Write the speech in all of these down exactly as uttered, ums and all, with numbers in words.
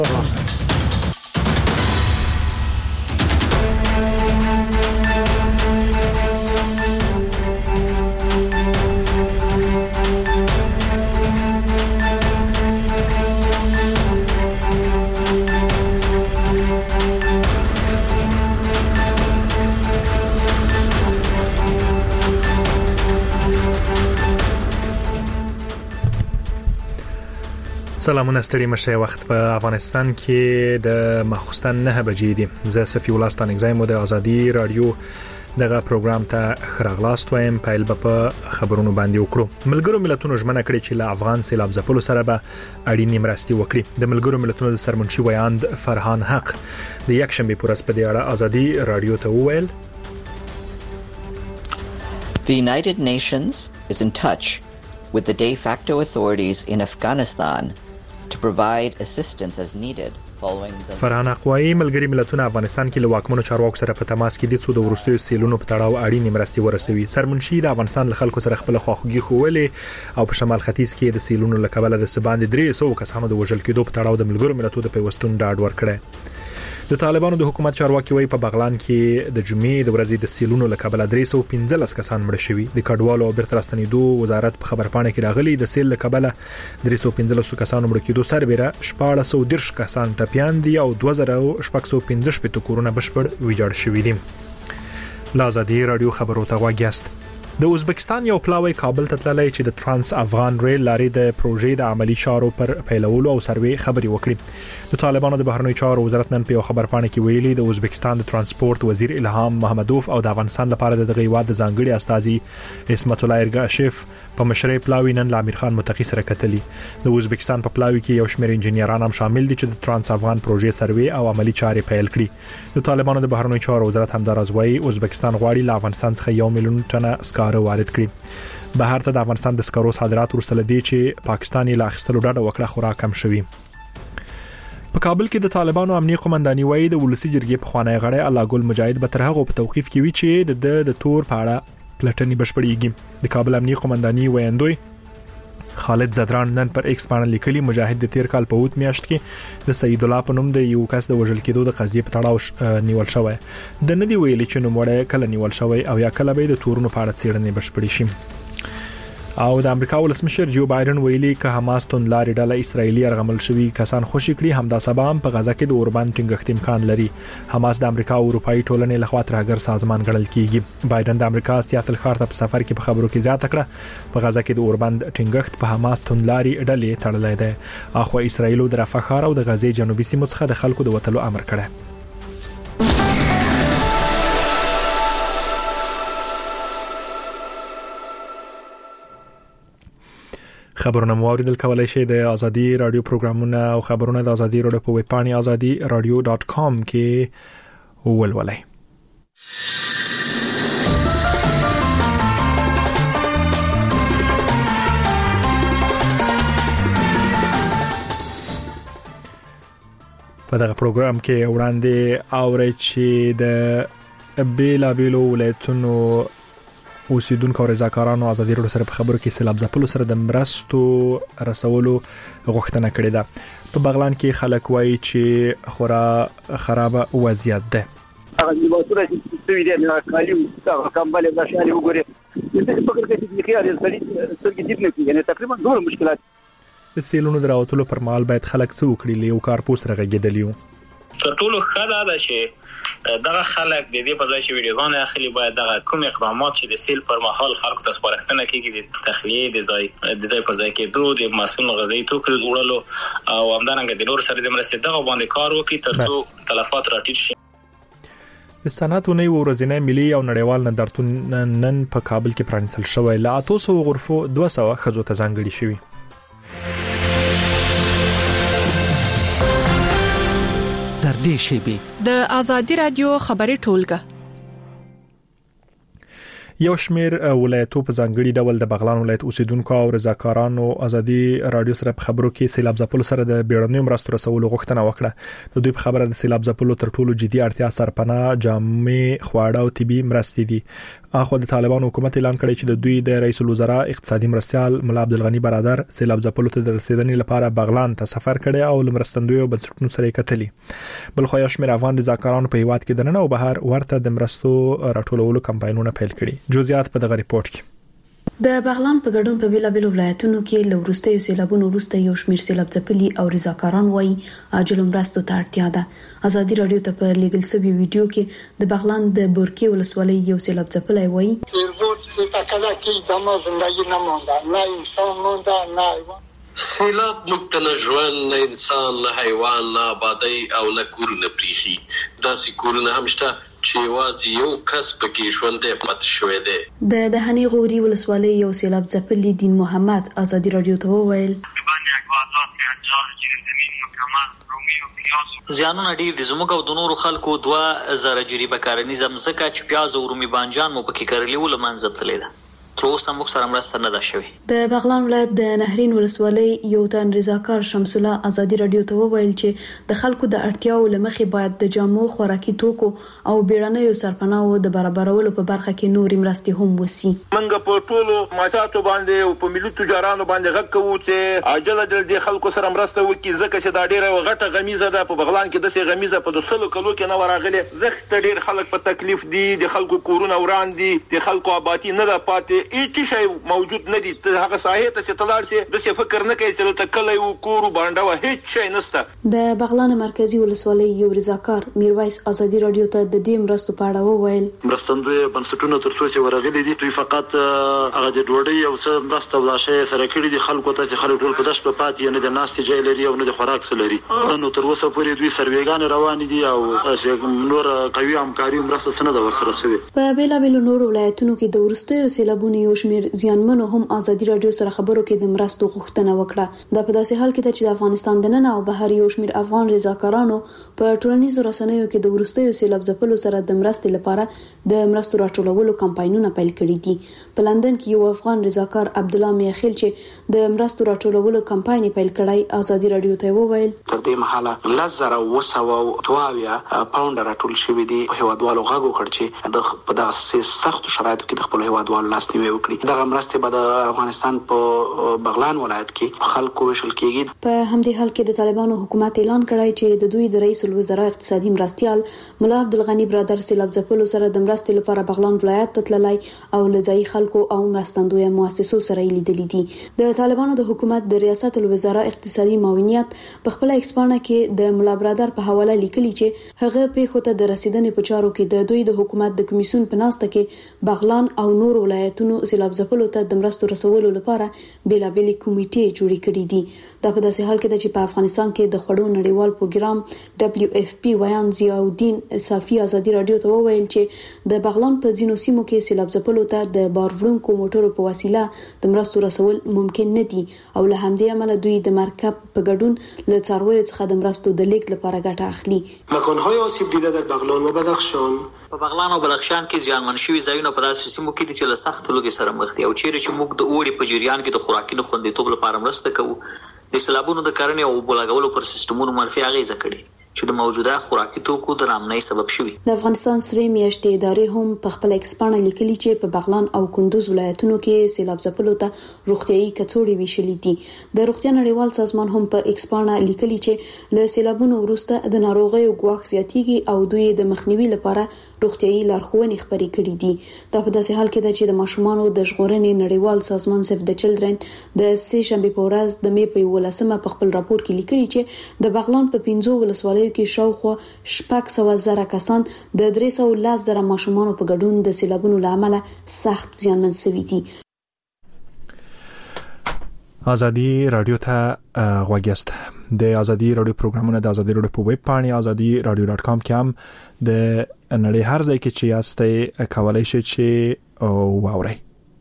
سلامونه ستړي مشه وخت په افغانستان کې د مخصوصن نه بجې دي زه صفي الله ستانګزای مو د ازادي رادیو دغه پروګرام ته خراغلاست وایم پایل په خبرونو باندې وکړو ملګرو ملتونو ژمنه کړې چې له افغان سیلاب ځپلو سره به اړینې مرستې وکړي د ملګرو ملتونو د سرمنشي ویاند فرهان حق د یک شنبه پر ورځ په دې اړه ازادي رادیو ته وویل The United Nations is in touch with the de facto authorities in Afghanistan to provide assistance as needed following the فرهان اقوایی ملګری ملتونه افغانستان کې له واکمنو چارواکو سره په تماس کې دي چې د ورستیو سیلونو په تړاو اړینې مرستې ورسوي سرمنشي د افغانستان له خلکو سره خپل خواخوږي خوولې او په شمال ختیځ کې د سیلونو له کبله د سباند درې سوه کسانو د وژل کېدو په تړاو د ملګرو ملتونو د پیوستون ډاډ ورکړی د طالبانو د حکومت چارواکي وایي په بغلان کې د جمعې د ورځې د سیلونو له کبله درې سوه پنځلس کسان مړ شوي د کډوالو او بیرته راستنېدو وزارت په خبرپاڼه کې راغلي د سیل له کبله درې سوه پنځلس کسانو مړ کېدو سربېره شپږ سوه دېرش کسان ټپیان دي او دوه زره شپږ سوه پنځه شپېته کورونه بشپړ ویجاړ شوي دي لا ازادي رادیو خبرو ته غوږ یاست د ازبکستان یو پلاوی کابل ته تللی چې د ترانس افغان ریل لارې د پروژې د عملی چارو پر پیلولو او سروې خبري وکړي د طالبانو د بهرنیو چارو وزارت نن په یو خبرپاڼه کې ویلي د ازبکستان د ترانسپورت وزیر الهام محمدوف او د افغانستان لپاره د دغه هیواد د ځانګړي استاذي اسمت الله ارګاشف په مشرۍ پلاوی نن امیر خان متقی سره کتلی د ازبکستان په پلاوی کې یو شمېر انجنیران هم شامل دي چې د ترانس افغان پروژې سروې او عملی چارې پیل کړي د طالبانو د بهرنیو چارو وزارت همدارز وایي ازبکستان غواړي له افغانستان څخه یو میلیون ټنه سکاره وارد کړي بهر ته د افغانستان د سکرو صادرات ورسره دي چې پاکستان یې لا اخیستلو ډاډه وکړه خورا کم شوی په کابل کې د طالبانو امنیه قومنداني وایي د ولسی جرګې په خوانی غړی الله ګل مجاهد به تر هغه په توقيف کې وی چې د د تور پاړه پلټنې بشپړېږي د کابل امنیه قومنداني ویاندوی خالد زدران نن پر ایکس باندې لیکلي مجاهد د تیر کال په اوت میاشت کې د سید الله په نوم د یو کس د وژل کېدو د قضیې په تړاو نیول شوی د ندی ویلي چې نو مړی کله نیول شوی او یا کله به د تورونو په اړه څېړنې بشپړې شي او د امریکا ولسمشر جو بایدن ویلي که حماس توندلاري ډله اسرایلی ارغمل شوی کسان خوشی کړي همدا سبا هم په غزا کې د اوربان ټینګښت امکان لري حماس د امریکا او اروپאי ټولنې لخوا ترهګر سازمان ګڼل کیږي بایدن د امریکا سیاتل ښار ته په سفر کې په خبرو کې زیاته کړه په غزا کې د اوربان ټینګښت په حماس توندلاري ډلې تړلې ده اخو اسرایل د رفح ښار او د غزې جنوبي سیمو څخه د خلکو د وټلو امر کړی خبرونه مو اوریدل کولای شئ د ازادي رادیو پروګرامونه او خبرونه د ازادي رادیو په ویب پاڼه ازادي رادیو ډاټ کام کې ولولئ په دغه پروګرام کې وړاندې اورئ چې د بیلا بیلو ولایتونو اوسیدونکو رضاکارانو ازادي رادیو سره په خبرو کې سیلاب ځپلو سره د مرستو رسولو غوښتنه کړې ده په بغلان کې خلک وایي چې خورا خراب وضعیت ده هغه نیمه چې څه ویل نه کالي او کمبل د شالي وګوري د فکر کې چې خيار سړي سترګې دې نه کیږي تقریبا ډېر مشکلات د سیلونو دراوتلو پر مال باید خلک څه وکړي لیو کار پوس رغېدلیو تر ټولو خاله ده چې دغه خلک د دې په ځای چې ویډیوګان اخلي باید دغه کوم اقدامات چې د سیل پر مهال خلکو ته سپارښتنه کیږي د تخلیه د ځای د ځای په ځای کې دوه د مسؤل غذایی توکو وړلو او همدارنګه د نور سره د مرستې دغه باندې کار وکړي ترڅو تلفات راټیټ شي د صنعتونو ورځنی ملي او نړیوال نندارتون نن په کابل کې پرانیستل شوی لا اته سوه غرفو دوه سوه خزو ته ځانګړي شوی در دې شیبه د ازادي رادیو خبري ټولګه یو شمیر ولایتو په ځانګړي ډول د بغلان ولایت اوسیدونکو او رضاکارانو ازادي رادیو سره په خبرو کې سیلاب ځپلو سره د بیړنیو مرستو رسولو غوښتنه وکړه د دوی په خبره د سیلاب ځپلو تر ټولو جدي اړتیا سرپناه جامع خواړه او طبي مرستې دي اخو د طالبان حکومت اعلان کړی چې د دوی د رئیس الوزرا اقتصادي مرستيال مولا عبدالغنی برادر سیلاب ځپلو ته د رسیدنې لپاره بغلان ته سفر کړی او لمرستندوی بنسټونو سره کتلی. بل خو یو شمېر افغان رضاکارانو په هیواد کې دننه او بهر ورته د مرستو راټولولو کمپاینونه پیل کړي. جزئیات په دغه ریپورت کې. د بغلان په ګډون په بیلابیلو ولایتونو کې له وروستیو سیلابونو وروسته یو شمېر سیلاب ځپلي او رضاکاران وایي عاجل مرستو ته اړتیا ده. ازادي رادیو ته په لیګل سوي ویډیو کې د بغلان د بورکي ولسوالۍ یو سیلاب ځپلی وایي سیلاب مکتنه ژوند نه انسان نه حیوان نه آبادی او نه کورونه پریخي. داسې کورونه هم شته چې یوازې یو کس پکې ژوند پاتې شوی دی. د دهنی غوري ولسوالۍ یو سیلاب ځپلی دین محمد ازادي رادیو ته وویل زیانونه ډیر دي. زموږ او د نورو خلکو دوه زره جریبه کارنیزه مځکه چې پیاز او رومي بانجان مو پکې کرلي و لمنځه تللې ده. تر اوسه موږ سره مرسته نه ده شوې. د بغلان ولایت د نهرین ولسوالۍ یو تن رضاکار شمس الله ازادي رادیو ته وویل چې د خلکو د اړتیاو لمخې باید د جامو خوراکي توکو او بیړنیو سرپناهو د برابرولو په برخه کې نورې مرستې هم وسی. منګه په ټولو ماشاتو باندې او په ملي تجارانو باندې غږ کوو چې عاجله د خلکو سره مرسته وکړي ځکه چې دا ډیره غټه غمیزه ده. په بغلان کې د سې غمیزه په دسلو کلو کې نه وراغلي. زخت ډیر خلک په تکلیف دي. د خلکو کورونه وران دي. د خلکو آبادی نه ده پاتې. هیڅ شی موجود نه دي. هغه ساحه ته چې تلار شي د څه فکر نه کوي چې ته کله یو کور باندې هیڅ شی نشته. د بغلان مرکزی ولسوالۍ یو رضاکار میرویس ازادي رادیو ته د دې مرستو په اړه وویل مرستندوی بنسټونو تر څو چې ورغلي دي دوی فقط هغه د ډوډۍ او څه مرسته ولا شی سره کړی دي خلکو ته چې خلک ټول په داش په پاتې نه د ناستي ځای لري او نه د خوراک څه لري. نو تر اوسه پورې دوی سرویګان روان دي او نور قوي همکاري مرسته څنګه د ورسره شوی. په بیلابیلو نور ولایتونو کې د ورستیو سیلابونو یو شمېر زیانمنو هم ازادي رادیو سره خبرو کې د مرستو غوښتنه وکړه. دا په داسې حال کې چې د افغانستان د ننه او بهر یو شمېر افغان رضاکارانو په ټولنیزو رسنیو کې د ورستیو سیلاب ځپلو سره د مرستې لپاره د مرستو راټولولو کمپاینونه پیل کړي دي. په لندن کې یو افغان رضاکار عبد الله میخیل چې د مرستو راټولولو کمپاین پیل کړی ازادي رادیو ته وویل تر دې مهاله لزر او وسو توابیا پاوند راټول شوی دي. په هوادوالو غاغو کړ چې د په داسې سخت شرایطو کې د خپل هوادوالو لاسنیوي وکړي. دغه مرستې به د افغانستان په بغلان ولایت کې خلکو وشل کېږي. په همدې حال کې د طالبانو حکومت اعلان کړی چې د دوی د رئیس الوزرا اقتصادي مرستيال مولا عبدالغنی برادر سیلاب ځپلو سره د مرستې لپاره بغلان ولایت ته تللی او لځای خلکو او مرستندوی مؤسسو سره لیدلې دي. د طالبانو د حکومت د ریاست الوزرا اقتصادي معاونیت په خپل ایکسپانه کې د مولا برادر په حواله لیکلي چې هغه په خوته د رسیدنې په چارو کې د دوی د حکومت د کمیسیون په ناسته کې بغلان او نور ولایتونو سیلاب ځپلو ته د مرستو رسولو لپاره بیلابېلې کمیټې جوړې کړې دي. دا په داسې حال کې ده چې په افغانستان کې د خوړو نړیوال پروګرام دبليو اف پی ویان ضیاءالدین صافی ازادي رادیو ته وویل چې د بغلان په ځینو سیمو کې سیلاب ځپلو ته د باروړونکو موټرو په وسیله د مرستو رسول ممکن نه دي او له همدې امله دوی د مرکب په ګډون له څارویو څخه د مرستو د لیک لپاره ګټه اخلي. مکان‌های آسیب دیده در بغلان و بدخشان په بغلان او بدخشان کې زیانمن شوي ځایونه په داسې سیمو کې دي چې له سخت لوګي سره مخ دي او چیرې چې موږ د اوړي په جریان کې د خوراکي نه خوندیتوب لپاره مرسته کوو د سیلابونو د کرنې او اوبو لګولو پر سیستمونو منفي اغیزه کړې چې د موجوده خوراکي توکو د نامنۍ سبب شوي. د افغانستان سرې میاشتې ادارې هم په خپل ایکسپانه لیکلي چې په بغلان او کندوز ولایتونو کې سیلاب ځپلو ته روغتيایي کڅوړې ویشلې دي. د روغتیا نړیوال سازمان هم په ایکسپانه لیکلي چې له سیلابونو وروسته د ناروغیو ګواښ زیاتېږي او دوی د مخنیوي لپاره روغتيایي لارښوونې خپرې کړې دي. دا په داسې حال کې ده چې د ماشومانو د ژغورنې نړیوال سازمان سیف د چلډرن د سه شنبه په ورځ د مې په یولسمه په خپل راپور کې لیکلي چې د بغلان په پنځو ولسوالۍ کې شاوخوا شپږ سوه زره کسان د درې سوه لس زره ماشومانو په ګډون د سیلابونو له امله سخت زیانمن شوي دي. ازادي رادیو ته غوږیاست. د ازادي رادیو پروګرامونه د ازادي رادیو په ویب پاڼه ازادي رادیو ډاټ کام کې هم د نړۍ هر ځای کې چې یاستئ کولای شئ چې واورئ.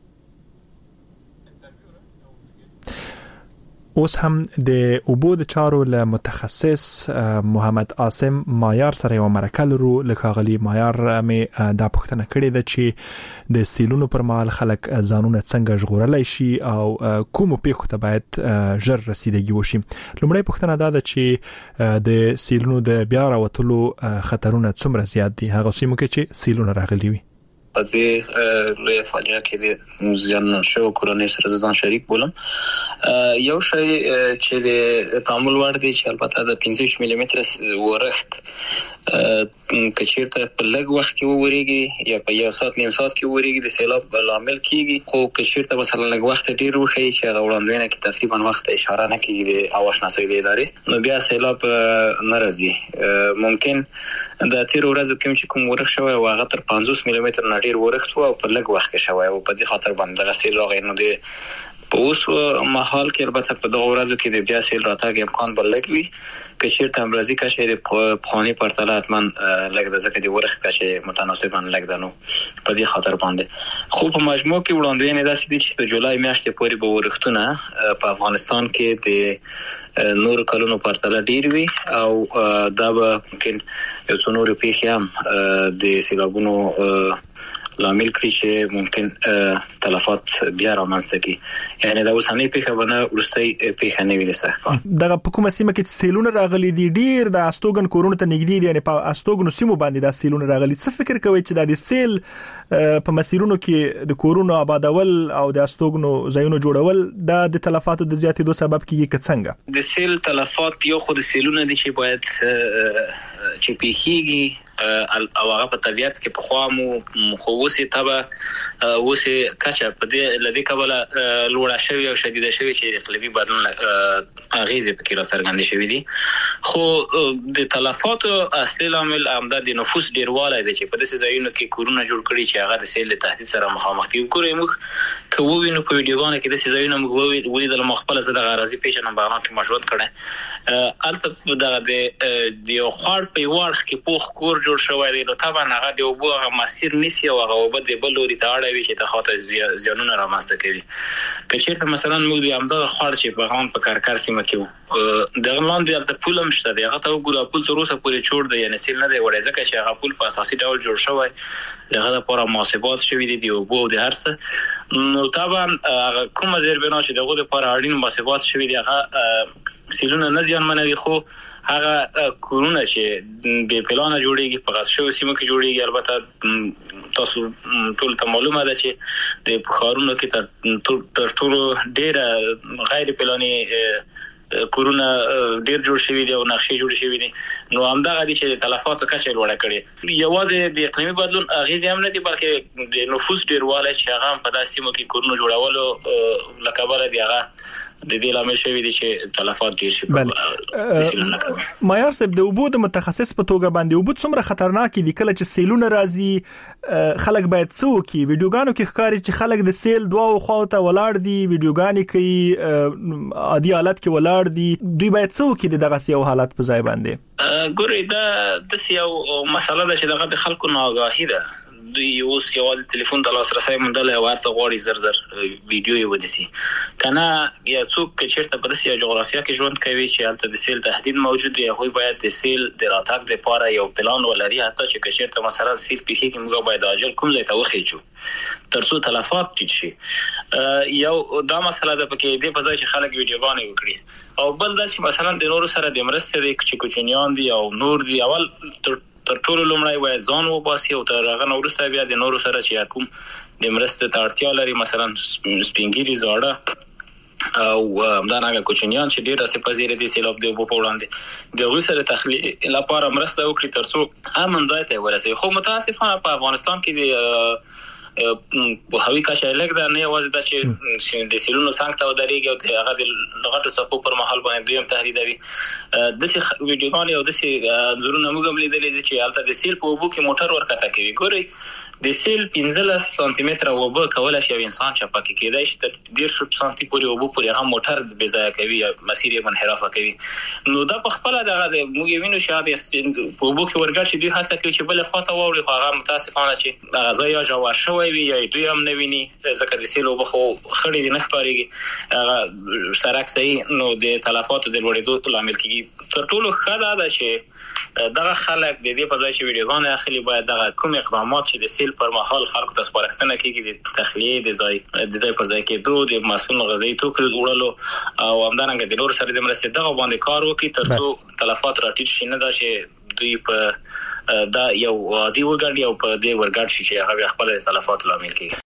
اوس هم د اوبو د چارو له متخصص محمد عاصم مایار سره یو مرکه لرو. لکاغلی مایار مې دا پوښتنه کړې ده چې د سیلونو پر مهال خلک ځانونه څنګه ژغورلای شي او کومو پیښو ته باید ژر رسیدګي وشي. لومړی پوښتنه دا ده چې د سیلونو د بیا راوتلو خطرونه څومره زیات دي هغه سیمو کې چې سیلونه راغلي وي. په دې لوی فاجعه کې د زیان شو کورنۍ سره ځان شریک بولم. یو شی چې د تعامل وړ دی چې البته د پنځه ملي متر ورښت کچیرته په لږ وخت کې ووريږي یا په یو ساعت نیم ساعت کې ووريږي د سیلاب عامل کیږي، خو کچیرته مثلا لږ وخت ډیر وخی چې غوړاندوینه کې تقریبا وخت اشاره نه کیږي د اواش نسوي ادارې، نو بیا سیلاب ناراضي. ممکن د تیر ورځو کې چې کوم ورښت شوی او هغه تر پنځوس ملي متر نه ډیر ورښت او په لږ وخت کې شوی او په دې خاطر باندې غسیل راغی. نو د په اوس مهال کې البته په دغه ورځو کې د بیا سیل راتګ امکان بلګ وي کچیرته امروزي کشه د پخوانی پرتله اتمن لګ د ځکه د ورښت کشه متناسبا لګ دنو په دې خاطر باندې. خو په مجموع کې وړاندوینه داسې دي چې په جولای میاشتې پورې به ورښتونه په افغانستان کې د نور کلونو پرتله ډیر وي او دا به ممکن یو څو نور پیښې هم د سیلابونو لامل کړی چې ممکن تلفات بیا رامنځته کی، یعنی دا اوسنۍ پیښه بنه ورستۍ پیښه نه وي لسه. دغه په کومه سیمه کې سیلونه راغلي دي ډیر د استوګن کورونه ته نږدې دي، یعنی په استوګنو سیمو باندې د سیلونه راغلي. څه فکر کوي چې د سیل په مسیرونو کې د کورونو آبادول او د استوګنو ځایونو جوړول د تلفاتو د زیاتېدو سبب کیږي که څنګه؟ د سیل تلفات یو خود سیلونه دي چې باید چې پیخیږي او هغه په طبيعت کې په خوامو خووسي تبه وسه کچا په دې لدی کبل لوړه شوی او شدیده شوی چې اقلیمي بدلون اغیزه پکې را څرګند شوی دي. خو د تلفات اصلي عامل امده د نفوس ډیروالی دی چې په دې ځایونو کې کورونه جوړ کړي چې هغه د سیل تهدید سره مخامخ دي. ګورئ موږ کوو وینو په ویډیوګانو کې د دې ځایونو موږ ولیدل مخبل زده غرازي پیژنه بیان کې مشروط کړي البته دغه د یو خاړ په وړخ کې پوخ کور جوړ شوی دی، نو طبعا هغه د وبو هغه مسیر نسی او هغه وبد د بلوري ته اړوي چې د خاطر زیانونه رامنځته کوي. کچېرته مثلا موږ د امده خاړ چې په غون په کارکار سیمه کې د غلاندې د پولم شته دی، هغه ته وګوره پول تر اوسه پورې چور دی، یعنی سیل نه دی وړي ځکه چې هغه پول په اساسي ډول جوړ شوی دغه لپاره محاسبات شوی دي دی وبو د هرڅه. نو طبعا هغه کومه زیربنا چې دغه لپاره اړین محاسبات شوی دی هغه سیلونه نه زیان منوي، خو هغه کورونه چې به پلان جوړیږي په غاښو سیمه کې جوړیږي. البته تاسو ټول ته معلومه ده چې د بخارونو کې تر ټولو ډیره غیر پلاني کورونه ډیر جوړ شوی دي او نقشې جوړ شوی دي، نو همدغه دي چې د تلفاتو کچه لوړه کړي. یوازې د اقلیمي بدلون اغیزې هم نه دي بلکې د نفوس ډیروالی چې هغه په داسې سیمو کې کورونه جوړولو لکبره دی هغه د دې لامل شوی دي چې تلفات ډیر شي. مایار صاحب د وبو د متخصص په توګه باندې وبو څومره خطرناک دي کله چې سیلونه راځي؟ خلک باید څه وکړي؟ ویډیوګانو کې ښکاري چې خلک د سیل دواو خواته ولاړ دي، ویډیوګانې کوي عادي حالت کې ولاړ دي، دوی باید څه وکړي دغه سیو حالت په ځای باندې؟ ګورئ دا د سیو مسله ده چې دغه د خلکو ناآگاهي ده. دوی اوس یوازې ټلیفون ته لاسرسی موندلی او هر څه غواړي زر زر ویډیو یې ودیسي کنه. یا څوک که چېرته په داسې جغرافیه کې ژوند کوي چې هلته د سیل تهدید موجود دی، هغوی باید د سیل د راتګ دپاره یو پلان ولري، حتی چې که چېرته مثلا سیل پیښیږي موږ باید عاجل کوم ځای ته وخیجو تر څو تلفات ټیټ شي. یو دا مسله ده پکې دې په ځای چې خلک ویډیوګانې وکړي، او بل دا چې مثلا د نورو سره د مرستې دی چې کوچنیان دي او نور دي، اول تر ټولو لومړی باید ځان وباسي او تر هغه نه وروسته بیا د نورو سره چې کوم د مرستې ته اړتیا لري، مثلا سپینګیري زاړه او همدارنګه کوچنیان چې ډېر اسې پذیره دي سیلاب د اوبو په وړاندې د هغوی سره تخلیق لپاره مرسته وکړي تر څو امن ځای ته ورسوي. خو متاسفانه په افغانستان کې د په هوی کچه لګ دا نه یوازې دا چې د سیلونو څنګه ته ودرېږي او هغه د لغټو څپو پر مهال باندې دویم تهدیدوي. داسې ویډیوګانې او داسې انځورونه موږ هم لیدلي دي چې هلته د سیل په اوبو کې موټر ورکته کوي. ګورئ د سیل پنځلس سانتي متره اوبه کولی شي یو انسان چپه کې کېدای شي تر دېرش سانتي پورې اوبه پورې هغه موټر بې ځایه کوي یا مسیر یې منحرافه کوي. نو دا په خپله دغه د موږ یې وینو چې هغه په اوبو کې ورګډ شي، دوی هڅه کوي چې بلې خوا ته واوړي، خو هغه متاسفانه چې هغه ځای یا ژور شوی وي یا دوی هم نه ویني ځکه د سیل اوبه خو خړې دي نه ښکارېږي، هغه سرک صحیح، نو د تلفاتو د لوړېدو لامل کېږي. تر ټولو ښه دا ده چې دغه خلک د دې په ځای چې ویډیوګانې اخلي باید دغه کوم اقدامات چې د سیل پر مهال خلکو ته سپارښتنه کېږي د تخلیې د ځای د ځای په ځای کېدو، د مسؤل غذایي توکو وړلو او همدارنګه د نورو سره د مرستې دغه باندې کار وکړي تر څو تلفات راټیټ شي. نه دا چې دوی په دا یو عادي وګړي او په دې ورګړ شي چې هغه خپل تلفات لامل کیږي.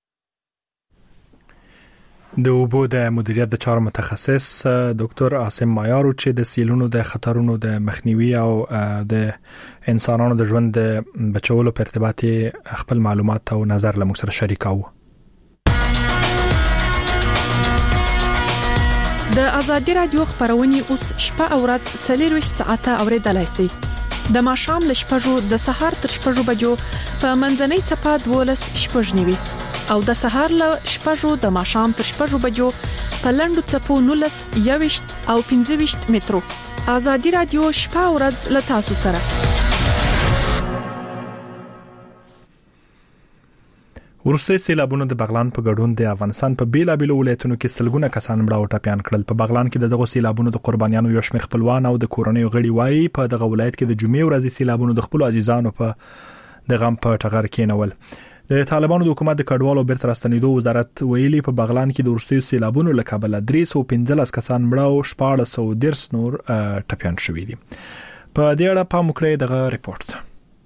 د اوبو د مدیریت د چارو متخصص ډاکټر عاصم مایار چې د سیلونو د خطرونو د مخنیوي او د انسانانو د ژوند د بچولو په ارتباط خپل معلومات او نظر له موږ سره شریکاوه. د ازادي رادیو خبرونه اوس شپه او ورځ څلور ساعته اوریدلای شئ. د ماښام له شپږو د سهار تر شپږو بجو په منځنۍ چپه دولس شپږ نیوي او د سهار له شپږو د ماښام تر شپږو بجو په لنډو چپو نولس یويشت او پنځه ویشت مترو. ازادي رادیو شپه او ورځ له تاسو سره. ورسته سیلابونو د بغلان په ګډون د افغانستان په بیلابېلو ولایتونو کې سلګونه کسان مړه او ټپيان کړل. په بغلان کې دغه سیلابونو د قربانیانو یو شمېر خپلوان او د کورنۍ غړي وایي په دغه ولایت کې د جمعې ورځې سیلابونو د خپل عزیزانو په د غم په ټغر کېنول. د طالبانو د حکومت د کډوالو بیرته راستنېدو وزارت ویلي په بغلان کې د ورستي سیلابونو له کبله درې سوه پنځلس کسان مړه او شپږ سوه ډیرس نور ټپيان شوي دي. په دې اړه په مکرې دغه ریپورت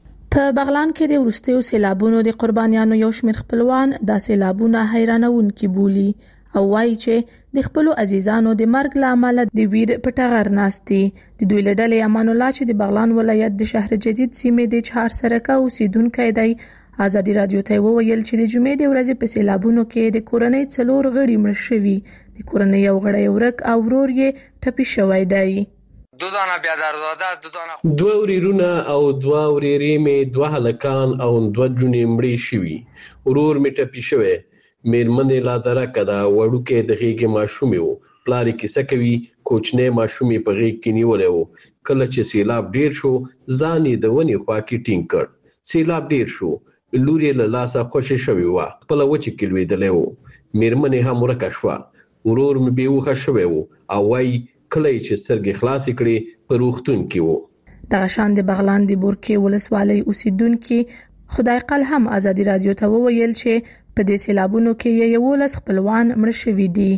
په بغلان کې د ورستیو سیلابونو د قربانیانو یو شمېر خپلوان د سیلابونو حیرانونکي بولی او وایي چې د خپل عزیزانو د مرګ لامل د ویر په ټغر ناستي. د دوی لړلې امان الله چې د بغلان ولایت د شهر جدید سیمې د چهار سرکه اوسیدونکو دی ازادي رادیو ته وویل چې د جمعې د ورځې په سیلابونو کې د کورنۍ څلور غړي مړ شوي. د کورنۍ یو غړی ورک او ورور یې ټپي شوی دی. دو دانه بیادرزاده دو دانه دوه وريرونه او دوه وريرې مې دوه هلکان او دوه جونې مړې شوي. ورور مې ټپي شوی. مېرمنې لا درکه دا وړوکې د غېږې ماشومې وو. پلار یې کیسه کوي کوچنی ماشومې په غېږ کې نیولی وو. کله چې سیلاب ډیر شو ځان یې د ونې خوا کې ټینګ کړ. سیلاب ډیر شو. لور یې له لاسه خوشې شوې وه. خپله وچې کې لوېدلی وو. مېرمنې هم ورکه شوه. ورور مې بېهوښه شوی وو او وایي کله چې سترګې خلاصې کړې په روغتون کې وو. دغه شان د بغلان د بورکې ولسوالۍ اوسیدونکي خدای قل هم ازادي رادیو ته وویل چې په دې سیلابونو کې یوولس خپلوان مړه شوي دي.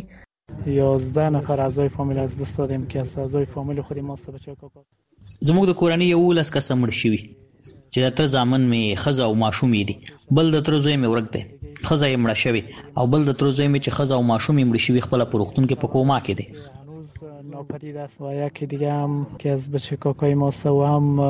یازده نفر اعضای فامیل از دست دادیم که از اعضای فامیل خود ماست بچه کاکا. زموږ د کورنۍ یوولس کسه مړه شوي چې د تر زامن مې ښځه او ماشوم یې دي. بل د تر زوی مې ورک دی. ښځه یې مړه شوې او بل د تر زوی مې چې ښځه او ماشوم یې مړه شوي خپله په روغتون کې په کوما کې دی. ناپدید است و یکی دیگه هم که از بچه کاکای ماست و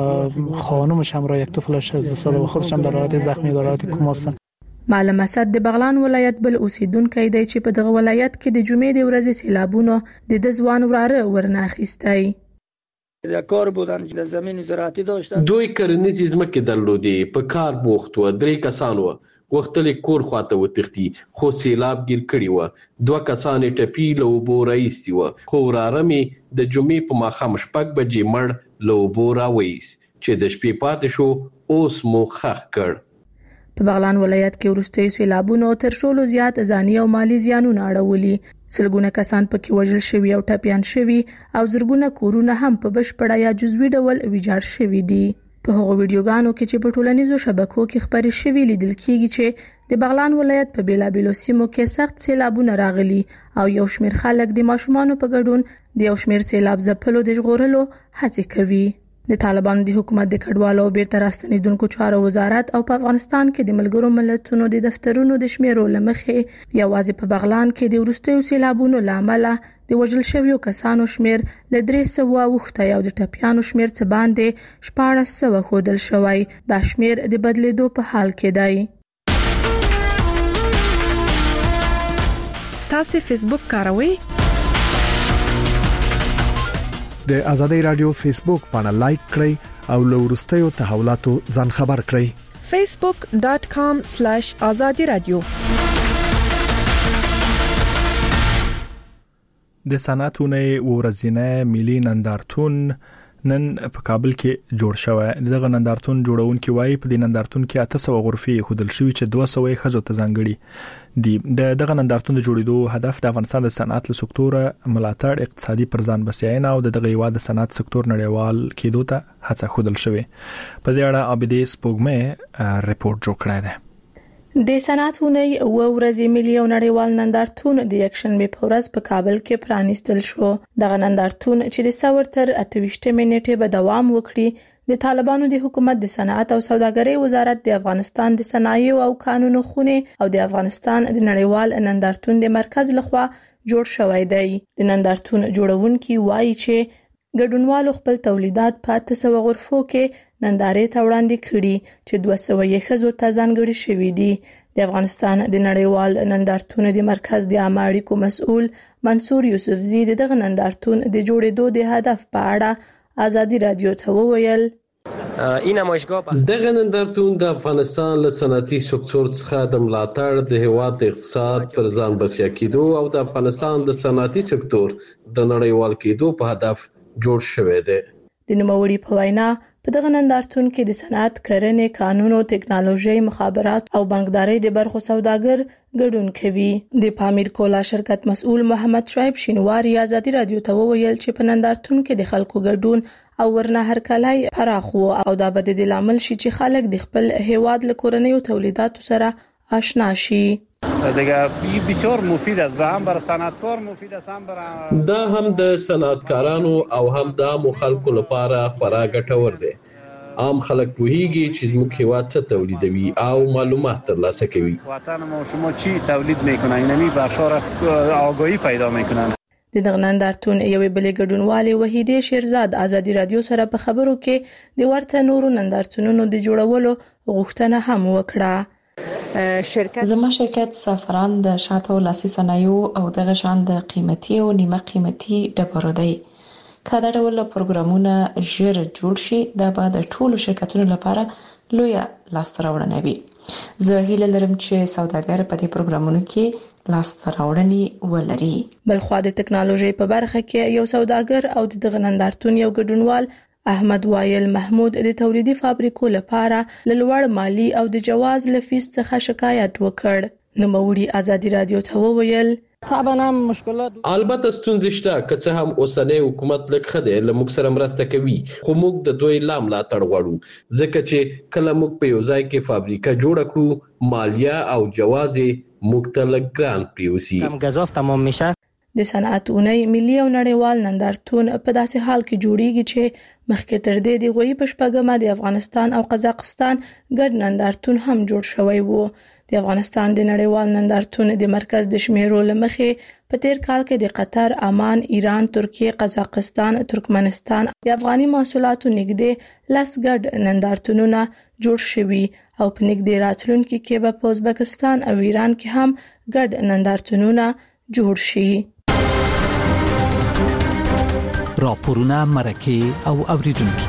هم خانومش هم را یک طفلش شانزده ساله و خودش هم در حالت زخمی در حالت کوما هستن. معلم اسد د بغلان ولایت بل اوسیدونکی دی چې په دغه ولایت کې د جمعې د ورځې سیلابونو د د ځوان وراره ورناخیستی. د کار بودن چې د زمین زراعتي داشتن دوی کرنیزې ځمکې درلودې په کار بوخت و. درې کسان وو غوښتل کور خواته وتښتي خو سیلاب ګیر کړي وو. دوه کسان ټپي له اوبو راایستي وو خو وراره مې د جمعې په ماښام شپږ بجې مړ له اوبو راوایست چې د شپې پاتې شو اوس مو خښ کړ. په بغلان ولایت کې وروستي سیلابونو تر ټولو زیات ځاني او مالی زیانونه اړولي. سلګونه کسان پکې وژل شوي او ټپيان شوي او زرګونه کورونه هم په بشپړه یا جزوي ډول ویجاړ شوي دي. په هغو ویډیوګانو کې چې په ټولنیزو شبکو کې خبرې شوي لیدل کېږي چې د بغلان ولایت په بیلابېلو سیمو کې سخت سیلابونه راغلي او یو شمېر خلک د ماشومانو په ګډون د یو شمېر سیلاب ځپلو د ژغورلو هڅې کوي. د طالبانو د حکومت د کډوالو بیرته راستنېدونکو چارو وزارت او په افغانستان کې د ملګرو ملتونو د دفترونو د شمیرو لمخې یوازې په بغلان کې د وروستیو سیلابونو لامل د وژل شویو کسانو شمیر ل درې سوه وخته او د ټپیانو شمیر څه باندې شپاړس سوه ښودل شوی. دا شمیر د بدلیدو په حال کې دی. تاسو فیسبوک کاروئ؟ د آزادۍ رادیو فیسبوک باندې لایک کړئ او له وروستیو تحولاتو ځان خبر کړئ. facebook dot com slash azadi radio. د صنعتونه ورځینه ملي نندارتون نن په کابل کې جوړ شوی. دغه نندارتون جوړونکي وایي په دې نندارتون کې اته سوه غرفې خودل شوی چې دوه سوه خزو ته ځانګړي دي. د دغه نندارتون د جوړېدو هدف د افغانستان د صنعت له سکتور ملاتړ، اقتصادي پرځان بسیاینه او د دغه هیواد د صنعت سکتور نړیوال کېدو ته هڅه خودل شوی. په دې اړه عابدې سپوږمۍ ریپورت جوړ کړی دی. د صنعتونه او ورځې ملي او نړیوال نندارتون د یکشنبه په ورځ په کابل کې پرانیستل شو. دغه نندارتون چې د څلور تر اته ویشت منټې به دوام وکړي د طالبانو د حکومت د صنعت او سوداګرۍ وزارت د افغانستان د صنایع او قانونو خونه او د افغانستان د نړیوال نندارتون د مرکز لخوا جوړ شوی دی. د نندارتون جوړونکي وایي چې ګډونوالو خپل تولیدات په اته سوه غرفو کې نندارې ته وړاندې کړي چې دوه سوه یې ښځو ته ځانګړي شوي دي. د افغانستان د نړیوال نندارتون د مرکز د عامه اړیکو مسؤل منصور یوسفزي دغه نندارتون د جوړېدو د هدف په اړه آزادي رادیو ته وویل. این نمایشگاه دغه نندارتون د افغانستان له صنعتي سکتور څخه د ملاتړ د هیواد د اقتصاد پر ځان بسیا کېدو او د افغانستان د صنعتي سکتور د نړیوال کېدو په هدف جوړ شوی دی. د نوموړي په وینا په دغه نندارتون کې د صنعت، کرنې، قانون او ټکنالوژي، مخابرات او بانکدارۍ د برخو سوداګر ګډون کوي. د پامیر کولا شرکت مسؤل محمد شعیب شینواری آزادي رادیو ته وویل چې په نندارتون کې د خلکو ګډون او ورنه هرکلی پراخ و او دا به د لامل شي چې خلک د خپل هیواد له کورنیو تولیداتو سره آشنا شي. دیگه بسیار مفید است و هم برای صنعتکار مفید است هم برای دا هم د صنعتکارانو او هم د عامو خلکو لپاره خورا ګټور دی. عام خلک پوهیږي چې موږ هیواد څه تولیدوي او معلومات ترلاسه کوي. وطن ما شما چی تولید میکنن اینمی بشار آگاهی پیدا میکنن. د دغه نندارتون یوې بلې ګډونوالې وحیدې شیرزاد آزادي رادیو سره په خبرو کې د ورته نورو نندارتونونو د جوړولو غوښتنه هم وکړه. شرکت زما شرکت سفران د شاتو لاسي صنایع او دغه شان د قیمتي او نیمه قیمتي ډبرو دی. کله دا ډول پروګرامونه ژر جوړ شي دا به د ټولو شرکتونو لپاره لویه لاسته راوړنه وي. زه هیله لرم چې سوداګر په دې پروګرامونو کې لاسته راوړنې ولري. بلخوا د ټکنالوژي په برخه کې یو سوداګر او د دغه نندارتون یو ګډونوال احمد وایل محمود د تولیدي فابریکو لپاره له لوړ مالی او د جواز له فیس څخه شکایت وکړ. نوموړي آزادي رادیو ته وویل طبعا هم مشکلات البته ستونزې شته که څه هم اوسنی حکومت لږ ښه دی له موږ سره مرسته کوي خو موږ د دوی لا ملاتړ غواړو ځکه چې کله موږ په یو ځای کې فابریکه جوړه کړو مالیه او جواز موږ ته لږ ګران پریوسي. کم گزاف تمام میشه. د صنعت اونۍ ملي او نړیوال نندارتون په داسې حال کې جوړیږي چې مخکې تر دې د غوي په شپږمه د افغانستان او قزاقستان ګډ نندارتون هم جوړ شوی وو. د افغانستان د نړیوال نندارتون د مرکز د شمیرو لمخې په تیر کال کې د قطر، عمان، ایران، ترکیه، قزاقستان، ترکمنستان د افغاني محصولاتو نږدې لس ګډ نندارتونونه جوړ شوي او په نږدې راتلونکي کې به په ازبکستان او ایران کې هم ګډ نندارتونونه جوړ شي. راپورونه مرکه او اوریدونکو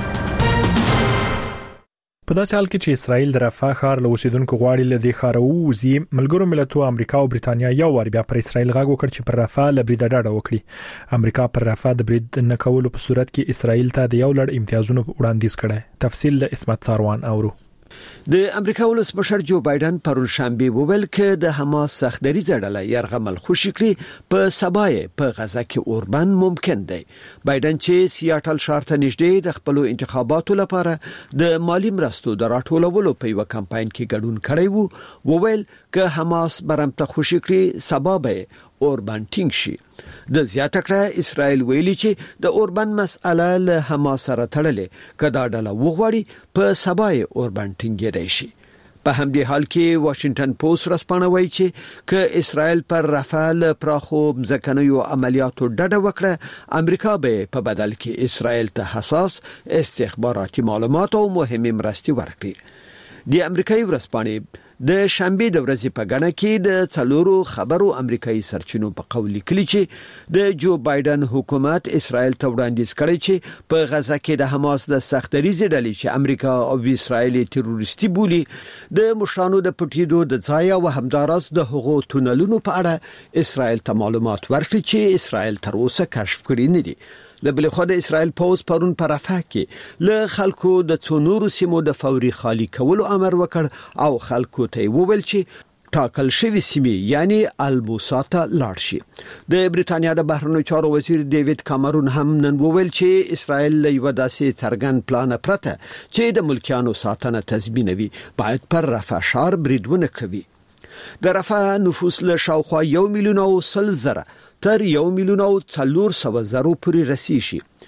په داسې حال کې چې اسرائیل د رفح ښار له اوسیدونکو غواړي له دې ښار ووځي ملګرو ملتونو امریکا او برېټانیا یو وار بیا پر اسرائیل غږ وکړ چې پر رفح له برید ډډه وکړي. امریکا پر رفح د برید نه کولو په صورت کې اسرائیل ته د یو لړ امتیازونو وړاندیز کړي. تفصیل له اسمت ساروان اورو. د امریکا ولسمشر جو بایدن پرون شنبه وویل چې د حماس سختري زړه يرغمل خوشي کړی په سبای په غزا کې اوربن ممکن دی. بایدن چې سیاټل ښار ته نږدې د خپل انتخاباتو لپاره د مالی مرستو د راټولولو په یو کمپاین کې ګډون کړی وو وویل چې حماس برمته خوشي کړی سبب اوربن ټینګ شي. د زیاته کړه اسرائیل ویلي چې د اوربن مسأله له حماس سره تړلې کدا ډله وغوړي په سبای اوربن ټینګ شي. په همدې حال کې واشنگټن پوسټ رسپانه وایي چې ک اسرائیل پر رافال پراخو مزکنیو عملیاتو ډډه وکړه امریکا به په بدل کې اسرائیل ته حساس استخباراتي معلومات او مهمه مرستې ورکړي. د امریکایي ورسپانې د شنبه د ورځې په غاڼه کې د څلورو خبرو امریکایي سرچینو په قول لیکلي چې د جو بایدن حکومت اسرائیل ته وړاندیز کړی چې په غزا کې د حماس د سختریزې ډلې چې امریکا او اسرائیل تروریستي بولي د مشرانو د پټیدو د ځای او همدارس د حقوقو تونلونو په اړه اسرائیل ته معلومات ورکړي چې اسرائیل تر اوسه کشف کړی نه دي. لبل خو د اسرائیل پوز پرون پر رفح کې له خلکو د څونورو سیمو د فوري خالی کولو امر وکړ او خلکو ته وویل چې ټاکل شوی سیمې یعنی البوساته لاړ شي. د برېټانیا د بهرنیو چارو وزیر ډیوډ کامرون هم نن وویل چې اسرائیل له یو داسې څرګند پلان پرته چې د ملکیانو ساتنه تضمینوي باید پر رفح ښار بریدونه کوي. د رفح نفوس له شاوخوا یو میلیون او سل زره تر یو میلیون او څلور سوه زرو پورې رسیږي.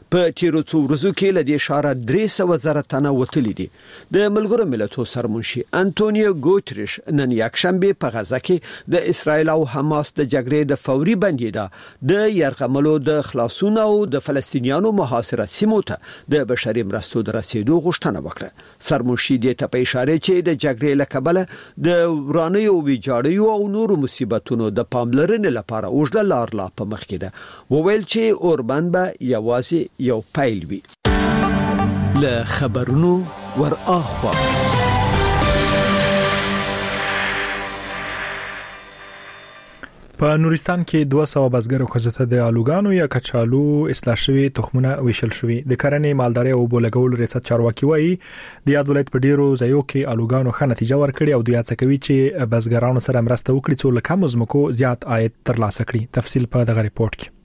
په تیرو څو ورځو کې له دې ښاره درې سوه زره تنه وتلي دي. د ملګرو ملتونو سرمنشي انټونیو ګوتریش نن یکشنبه په غزه کې د اسرایل او حماس د جګړې د فوري بندیدا د یرغملو د خلاصون او د فلسطینیانو محاصره سیمو ته د بشري مرستو د رسیدو غوښتنه وکړه. سرمنشي دې ته په اشاره چې د جګړې له کبله د ورانیو ویجاړیو او نورو مصیبتونو د پاملرنې لپاره اوږده لار لا په مخ کې ده. وویل چې اوربان به یوازې یو پایل وي. له خبرونو ور اخوا په نورستان کې دوه سوه بزګر او خزته د الوګانو یا کچالو اصلاح شوی تخمونه ویشل شوی. د کرنې مالداري او بولګول ریاست چارواکي وایي د یاد ولایت په ډیرو ځایو کې الوګانو ښه نتیجه ورکړي او د یاد څخه چې بزګرانو سره مرسته وکړي څو لکه مزمکو زیات عاید ترلاسه کړي. تفصیل په دغه ریپورت کې.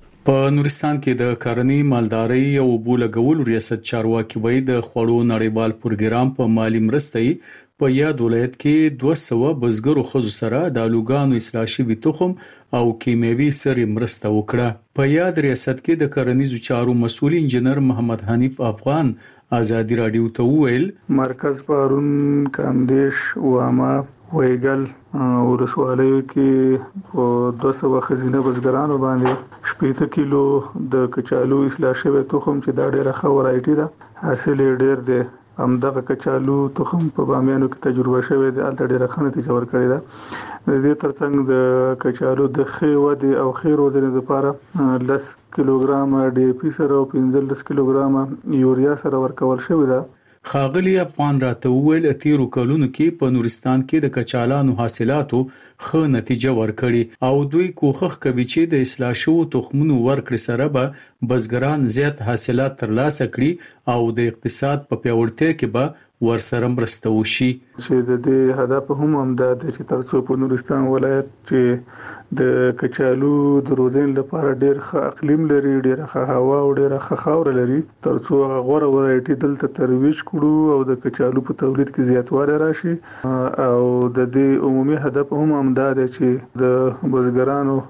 په نورستان کې د کرنې مالداري او بولګول ریاست چارواکي وایي د خوړو نړیوال پروګرام په مالی مرستې په یاد ولایت کې دوه سوه بزګرو خزو سره د الوګانو اصلاح شوی تخم او کیمیاوي سرې مرسته وکړه. په یاد ریاست کې د کرنیزو چارو مسؤل انجنیر محمد حنیف افغان ازادي رادیو ته وویل مرکز پارون کاندیش واما ویګل ورسوالیو کې په دوه سوه خزینه بزګرانو باندې شپږ کیلو د کچالو اصلاح شوی تخم چې دا ډیره ښه ورایټي ده حاصل ډیر دی. همدغه کچالو تخم په بامیانو کې تجربه شوی دی الته ډیره ښه نتیجه ورکړې ده. د دې ترڅنګ د کچالو د ښې ودې او ښې روزنې لپاره لس کیلوګرام ډي پی سره او پنځلس کیلوګرام یوریا سره ورکول شوی ده. خاغلی افغان راته وویل تیرو کلونو کې په نورستان کې د کچالانو حاصلاتو ښه نتیجه ورکړي او دوی کوښښ کوي چې د اصلاح شوو تخمونو ورکړې سره به بزګران زیات حاصلات ترلاسه کړي او د اقتصاد په پیاوړتیا کې به ورسره مرسته وشي. چې د دې هدف هم همدا دی چې ترڅو په نورستان ولایت چې د کچالو د روزنې لپاره ډېر ښه اقلیم لري ډېر ښه هوا او ډېر ښه خاور لري ترڅو غوړه ورایټي دلته ترویج کړو او د کچالو په تولید کې زیاتوالی راشي او د دې عمومي هدف هم همدا دی چې د بزګرانو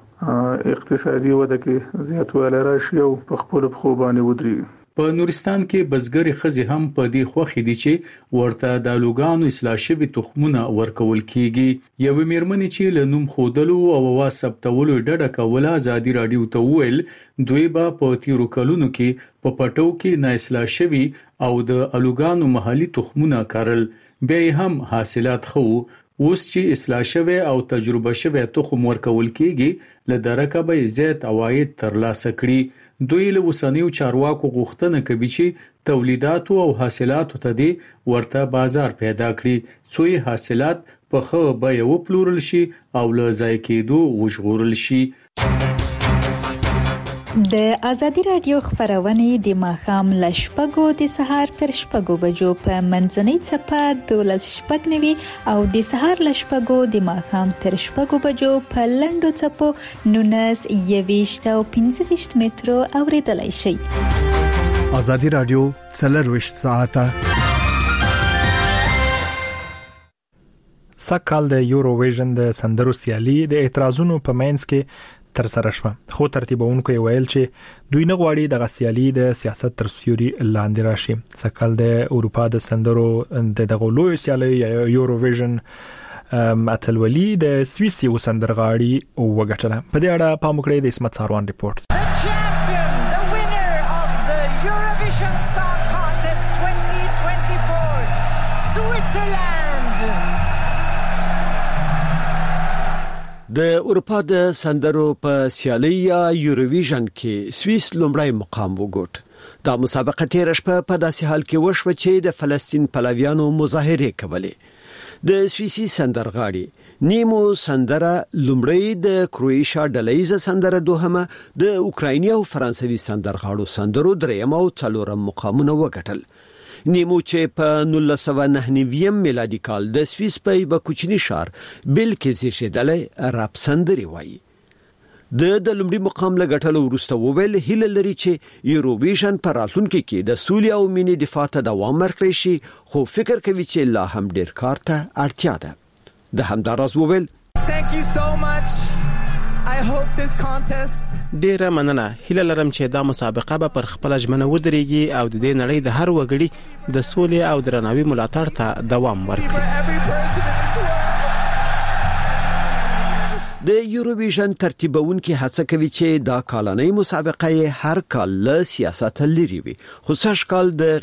اقتصادي وده کې زیاتوالی راشي او په خپلو پښو باندې ودرېږي. په نورستان کې بزګر خزي هم په دې خوخي دي چې ورته د لوګانو اصلاح شوی تخمونه ورکول کیږي. یو میرمنې چې لنوم خودلو او واس ثبتولو ډډه کوله ازادي رادیو ته ویل دوی به په تیرو کلونو کې په پټو کې نه اصلاح شوی او د الوګانو محلي تخمونه کارل به هم حاصلات خو اوس چې اصلاح شوی او تجربه شوی تخم ورکول کیږي لدرکه به زیات عواید ترلاسه کړي. دوی له وسنیو چارواکو غوښتنه کوي چې تولیدات او حاصلات ته دي ورته بازار پیدا کړي څو حاصلات په خو به یو پلورل شي او له ځای کېدو وژغورل شي. د ازادي رادیو خبرونه د ماخام لشپګو د سهار تر شپږو بجو په منځنۍ چپه دولس شپږ نوي او د سهار لشپګو د ماخام تر شپږو بجو په لندو چپو نونس یويشت او پنځه ویشت مترو اوریدلای شي. ازادي رادیو څلرويشت ساعته سکهال د یوروویژن د سندرو سیالي د اعتراضونو په منځ کې تر سره شو خو ترتیبونکو ویل چې دوی نه غواړي د غسیالي د سیاست تر سیوري لاندې راشي. سکهال د اروپا د سندرو د دغه لوی سیالي یوروویژن اتلولي د سویسي وسندرغاړي وګټله. په دې اړه پام وکړئ د اسمت ساروان ریپورت. د اروپا د سندرو په سیالي یا یوروویژن کې سویس لومړی مقام وګټ. دا مسابقه تیر شپه په داسې حال کې وشوه چې د فلسطین پلویانو مظاهره کولې. د سویسي سندرغاړي نیمو سندره لومړی د کروئیشیا ډلهیزه سندره دوهمه د اوکرایني او فرانسوي سندرغاړو سندرو دریم او څلورم مقامونه وګټل. نیمو چې په نولس سوه نهه نوي میلادي کال د سویس په یو کوچني ښار بل کې زیږیدلی راب سندري وایي. د د لومړي مقام لګټلو وروسته وویل هیله لري چې یوروویژن په راتلونکي کې د سولې او مینې دفاع ته دوام ورکړي شي خو فکر کوي چې لا هم ډیر کار ته اړتیا ده. د همداراز وویل Thank you so much. I ډیره مننه. هیله لرم چې دا مسابقه به پر خپل ژمنه ودرېږي او د دې نړۍ د هر وګړي د سولې او درناوي ملاتړ ته دوام ورکړي. د یوروویژن ترتیبونکو هڅه کوي چې دا کالنۍ مسابقه هر کال له سیاست لري وي، خو سږ کال د